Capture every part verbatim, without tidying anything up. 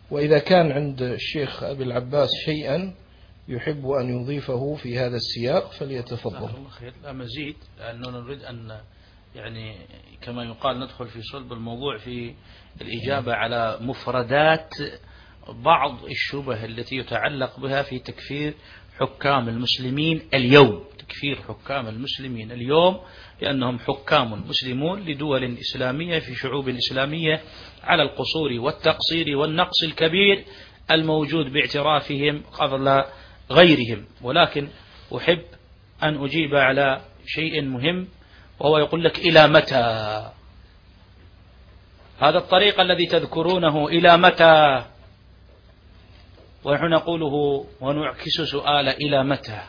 وإذا كان عند الشيخ أبي العباس شيئا يحب أن يضيفه في هذا السياق فليتفضل. الله خير. لا مزيد، لأننا نريد أن يعني كما يقال ندخل في صلب الموضوع في الإجابة على مفردات بعض الشبه التي يتعلق بها في تكفير حكام المسلمين اليوم، تكفير حكام المسلمين اليوم لأنهم حكام مسلمون لدول إسلامية في شعوب إسلامية على القصور والتقصير والنقص الكبير الموجود باعترافهم قبل غيرهم. ولكن أحب أن أجيب على شيء مهم، وهو يقول لك إلى متى هذا الطريق الذي تذكرونه، إلى متى؟ ونحن نقوله ونعكس سؤال إلى متى؟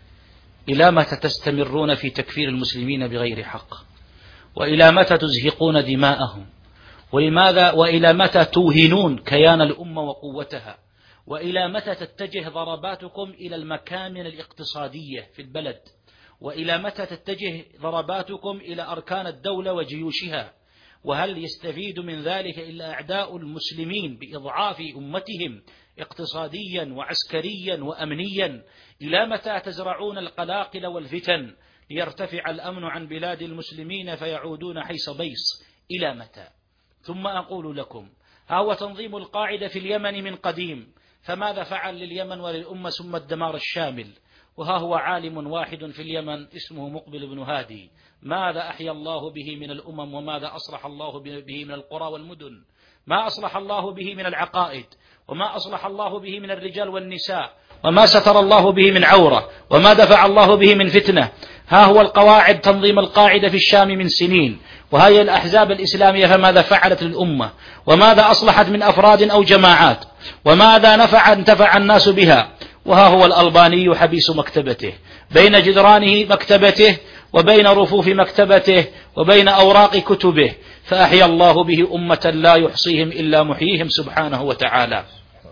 إلى متى تستمرون في تكفير المسلمين بغير حق؟ وإلى متى تزهقون دماءهم؟ ولماذا وإلى متى توهنون كيان الأمة وقوتها؟ وإلى متى تتجه ضرباتكم إلى المكامن الاقتصادية في البلد؟ وإلى متى تتجه ضرباتكم إلى أركان الدولة وجيوشها؟ وهل يستفيد من ذلك إلا أعداء المسلمين بإضعاف أمتهم اقتصاديا وعسكريا وأمنيا؟ إلى متى تزرعون القلاقل والفتن ليرتفع الأمن عن بلاد المسلمين فيعودون حيث بيص؟ إلى متى؟ ثم أقول لكم، ها هو تنظيم القاعدة في اليمن من قديم، فماذا فعل لليمن وللأمة ثم الدمار الشامل؟ وها هو عالم واحد في اليمن اسمه مقبل بن هادي، ماذا أحيا الله به من الأمم وماذا أصلح الله به من القرى والمدن؟ ما أصلح الله به من العقائد، وما أصلح الله به من الرجال والنساء، وما ستر الله به من عورة، وما دفع الله به من فتنة. ها هو القواعد تنظيم القاعدة في الشام من سنين، وهي الأحزاب الإسلامية فماذا فعلت للأمة؟ وماذا أصلحت من أفراد أو جماعات؟ وماذا نفع انتفع الناس بها؟ وها هو الألباني حبيس مكتبته، بين جدرانه مكتبته وبين رفوف مكتبته وبين أوراق كتبه، فأحيا الله به أمة لا يحصيهم إلا محييهم سبحانه وتعالى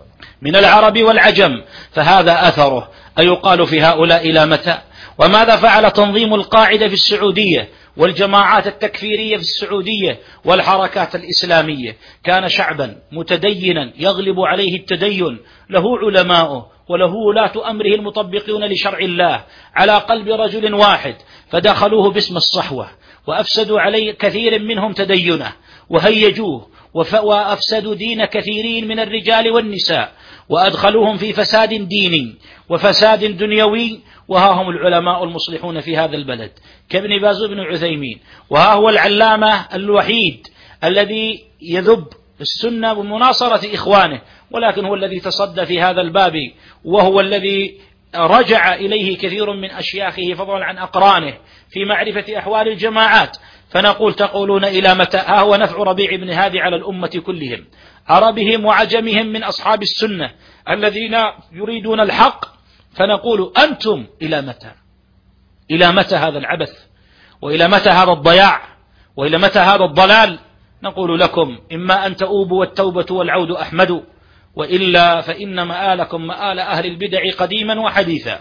من العرب والعجم، فهذا أثره. أيقال في هؤلاء إلى متى؟ وماذا فعل تنظيم القاعدة في السعودية والجماعات التكفيرية في السعودية والحركات الإسلامية؟ كان شعبا متدينا يغلب عليه التدين، له علماؤه وله ولاة أمره المطبقون لشرع الله على قلب رجل واحد، فدخلوه باسم الصحوة وأفسدوا عليه كثير منهم تدينه وهيجوه وأفسدوا دين كثيرين من الرجال والنساء وأدخلوهم في فساد ديني وفساد دنيوي. وها هم العلماء المصلحون في هذا البلد كابن باز بن عثيمين، وها هو العلامة الوحيد الذي يذب السنة بمناصرة إخوانه، ولكن هو الذي تصدى في هذا الباب، وهو الذي رجع إليه كثير من أشياخه فضلا عن أقرانه في معرفة أحوال الجماعات. فنقول تقولون إلى متى؟ ها هو نفع ربيع بن هادي على الأمة كلهم، عربهم وعجمهم من أصحاب السنة الذين يريدون الحق. فنقول أنتم إلى متى؟ إلى متى هذا العبث؟ وإلى متى هذا الضياع؟ وإلى متى هذا الضلال؟ نقول لكم إما أن تؤوبوا والتوبة والعود أحمد، وإلا فإن مآلكم مآل أهل البدع قديما وحديثا.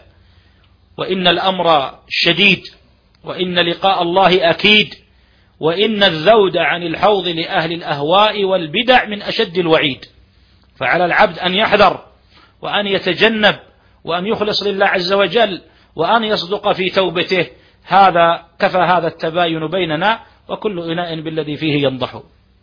وإن الأمر شديد، وإن لقاء الله أكيد، وإن الذود عن الحوض لأهل الأهواء والبدع من أشد الوعيد. فعلى العبد أن يحذر وأن يتجنب وأن يخلص لله عز وجل وأن يصدق في توبته. هذا كفى هذا التباين بيننا، وكل إناء بالذي فيه ينضح.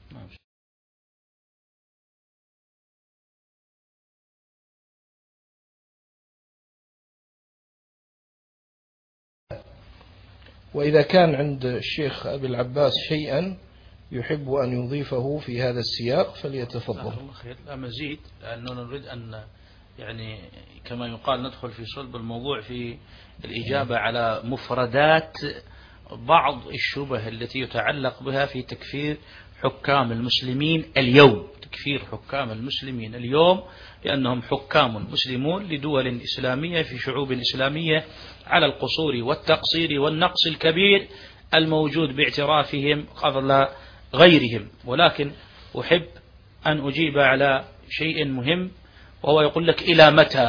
وإذا كان عند الشيخ أبي العباس شيئا يحب أن يضيفه في هذا السياق فليتفضل. الله خير. لا مزيد، لأننا نريد أن يعني كما يقال ندخل في صلب الموضوع في الإجابة على مفردات بعض الشبه التي يتعلق بها في تكفير حكام المسلمين اليوم، تكفير حكام المسلمين اليوم لأنهم حكام مسلمون لدول إسلامية في شعوب إسلامية على القصور والتقصير والنقص الكبير الموجود باعترافهم قبل غيرهم. ولكن أحب أن أجيب على شيء مهم، وهو يقول لك إلى متى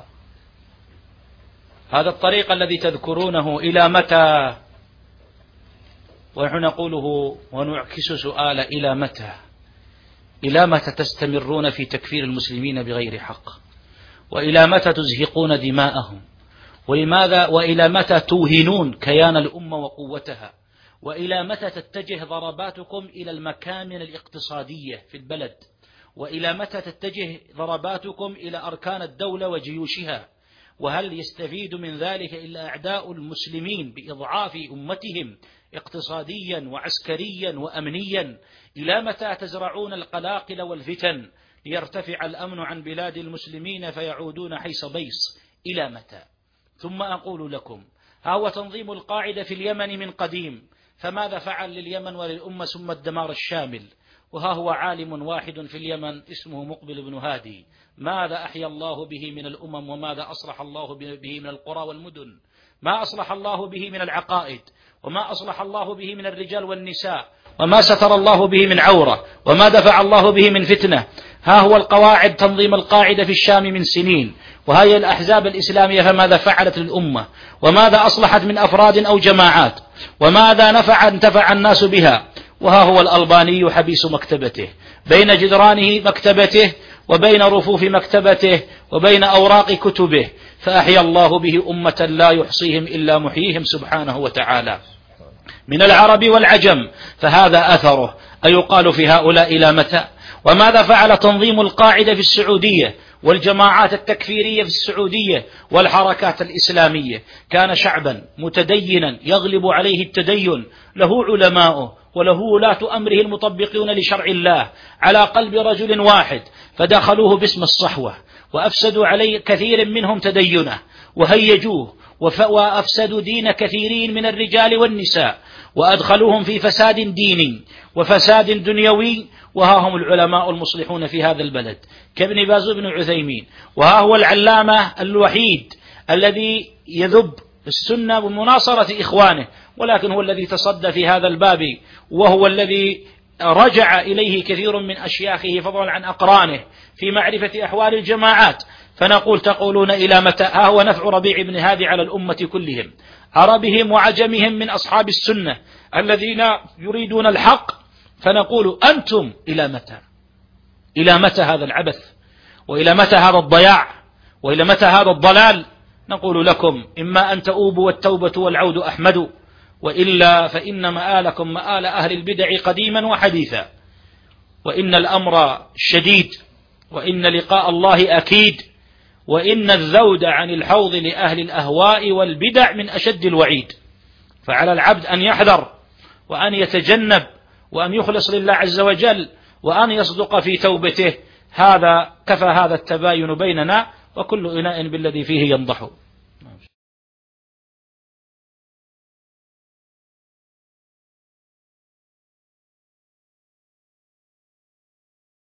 هذا الطريق الذي تذكرونه؟ إلى متى؟ ونحن نقوله ونعكس سؤال إلى متى؟ إلى متى تستمرون في تكفير المسلمين بغير حق؟ وإلى متى تزهقون دماءهم؟ ولماذا وإلى متى توهنون كيان الأمة وقوتها؟ وإلى متى تتجه ضرباتكم إلى المكامن الاقتصادية في البلد؟ وإلى متى تتجه ضرباتكم إلى أركان الدولة وجيوشها؟ وهل يستفيد من ذلك إلا أعداء المسلمين بإضعاف أمتهم اقتصاديا وعسكريا وأمنيا؟ إلى متى تزرعون القلاقل والفتن ليرتفع الأمن عن بلاد المسلمين فيعودون حيث بيص؟ إلى متى؟ ثم أقول لكم، ها هو تنظيم القاعدة في اليمن من قديم، فماذا فعل لليمن وللأمة ثم الدمار الشامل؟ وها هو عالم واحد في اليمن اسمه مقبل بن هادي، ماذا أحيا الله به من الأمم وماذا أصلح الله به من القرى والمدن؟ ما أصلح الله به من العقائد، وما أصلح الله به من الرجال والنساء، وما ستر الله به من عورة، وما دفع الله به من فتنة. ها هو القواعد تنظيم القاعدة في الشام من سنين، وهي الأحزاب الإسلامية فماذا فعلت للأمة؟ وماذا أصلحت من أفراد أو جماعات؟ وماذا نفع انتفع الناس بها؟ وها هو الألباني حبيس مكتبته، بين جدرانه مكتبته وبين رفوف مكتبته وبين أوراق كتبه، فأحيا الله به أمة لا يحصيهم إلا محييهم سبحانه وتعالى من العرب والعجم، فهذا أثره. أيقال في هؤلاء إلى متى؟ وماذا فعل تنظيم القاعدة في السعودية والجماعات التكفيرية في السعودية والحركات الإسلامية؟ كان شعبا متدينا يغلب عليه التدين، له علماؤه وله ولاة أمره المطبقون لشرع الله على قلب رجل واحد، فدخلوه باسم الصحوة وأفسدوا عليه كثير منهم تدينه وهيجوه وأفسدوا دين كثيرين من الرجال والنساء وأدخلوهم في فساد ديني وفساد دنيوي. وها هم العلماء المصلحون في هذا البلد كابن باز بن عثيمين، وها هو العلامة الوحيد الذي يذب السنة بمناصرة إخوانه، ولكن هو الذي تصدى في هذا الباب، وهو الذي رجع إليه كثير من أشياخه فضلا عن أقرانه في معرفة أحوال الجماعات. فنقول تقولون إلى متى؟ ها هو نفع ربيع بن هادي على الأمة كلهم، عربهم وعجمهم من أصحاب السنة الذين يريدون الحق، فنقول أنتم إلى متى؟ إلى متى هذا العبث؟ وإلى متى هذا الضياع؟ وإلى متى هذا الضلال؟ نقول لكم إما أن تؤوبوا والتوبة والعود أحمد، وإلا فإن مآلكم مآل أهل البدع قديما وحديثا، وإن الأمر شديد، وإن لقاء الله أكيد، وإن الذود عن الحوض لأهل الأهواء والبدع من أشد الوعيد. فعلى العبد أن يحذر وأن يتجنب وأن يخلص لله عز وجل وأن يصدق في توبته. هذا كفى هذا التباين بيننا، وكل إناء بالذي فيه ينضح.